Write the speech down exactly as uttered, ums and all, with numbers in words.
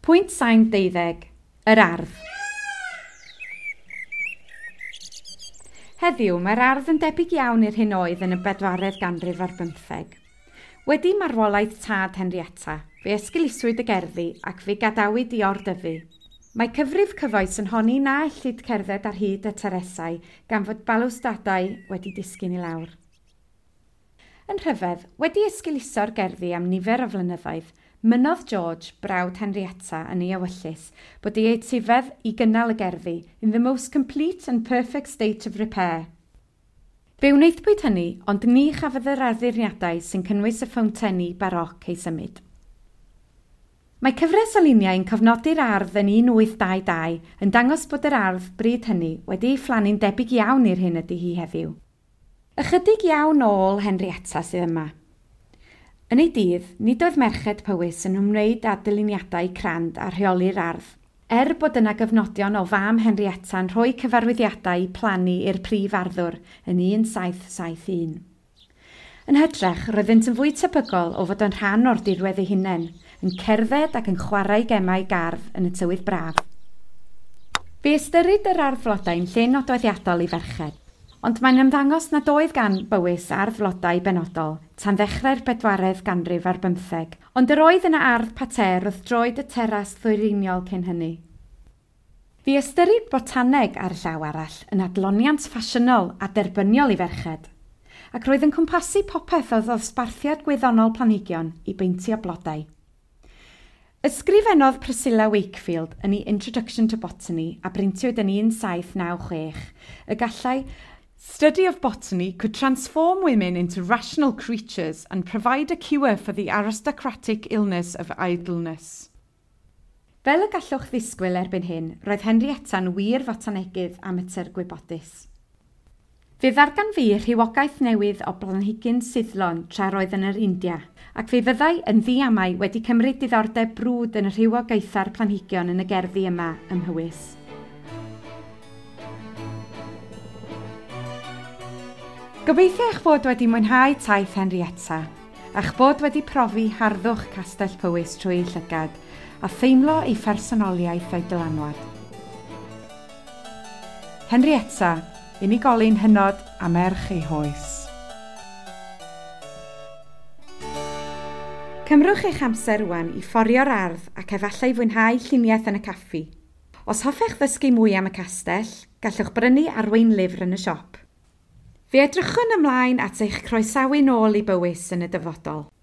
Pwynt saith deuddeg. Yr ardd. Heddiw, mae'r ardd yn debyg iawn i'r hyn oedd yn y bedwaredd ganrif ar bymtheg. Wedi marwolaeth tad Henrietta, fe esgiliswyd y gerddi ac fe gadawyd i ordyfu. Mae cyfrif cyfoes yn honni na ellid cerdded ar hyd y teresau gan fod balwstadau wedi disgyn i lawr. Yn rhyfedd, wedi esgiluso'r gerddi am nifer o flynyddoedd, mynnodd George, brawd Henrietta, yn ei ewyllus bod ei etifedd i gynnal y gerddi in the most complete and perfect state of repair. Fe wnaethpwyd hynny, ond ni chafodd yr arddurniadau sy'n cynnwys y ffownteni baroc ei symud. Mae cyfres o luniau yn cofnodi'r ardd yn un wyth dau dau yn dangos bod yr ardd bryd hynny wedi ei phlannu'n debyg iawn i'r hyn ydy hi heddiw. Ychydig iawn ôl Henrietta sydd yma. Yn ei dydd, nid oedd merched Powys yn ymwneud â dyluniadau crand a rheoli'r ardd, er bod yna gyfnodion o fam Henrietta yn rhoi cyfarwyddiadau i plannu i'r prif arddwr yn un saith saith un. Yn hytrach, roeddent yn fwy tebygol o fod yn rhan o'r dirwedd ei hunain, yn cerdded ac yn chwarae gemau gardd yn y tywydd braf. Fe ystyrid yr ardd flodau'n lle nodweddiadol i ferched, ond mae'n ymddangos nad oedd gan Bowys ardd flodau benodol tan ddechrau'r bedwaredd ganrif ar bymtheg, ond yr oedd yna ardd pater wrth droed y teras ddwyreiniol cyn hynny. Fe ystyrid botaneg ar y llaw arall yn adloniant ffasiynol a derbyniol i ferched, ac roedd yn cwmpasu popeth o ddosbarthiad gwyddonol planhigion i beintio blodau. Ysgrifennodd Priscilla Wakefield yn ei Introduction to Botany a breintiwyd yn un saith naw chwech y gallai study of botany could transform women into rational creatures and provide a cure for the aristocratic illness of idleness. Fel y gallwch ddisgwyl erbyn hyn, roedd Henrietta'n wir fotanegydd amatur gwybodus. Fe ddargan fi rhywogaeth newydd o blanhigyn syddlon tra roedd yn yr India, ac fe fyddai yn ddiamau wedi cymryd diddordeb brwd yn y rhywogaetha'r planhigion yn y gerddi yma ym Mhywys. Gobeithio eich bod wedi mwynhau taith Henrietta, a'ch bod wedi profi harddwch Castell Powys trwy ei llygad, a theimlo ei phersonoliaeth o'i dylanwad. Henrietta, unigolyn hynod a merch ei hoes. Cymrwch eich amser rwan i fforio'r ardd ac efallai fwynhau lluniaeth yn y caffi. Os hoffech ddysgu mwy am y castell, gallwch brynu arwain lyfr yn y siop. Fe edrychwn ymlaen at eich croesawu nôl i Bowys yn y dyfodol.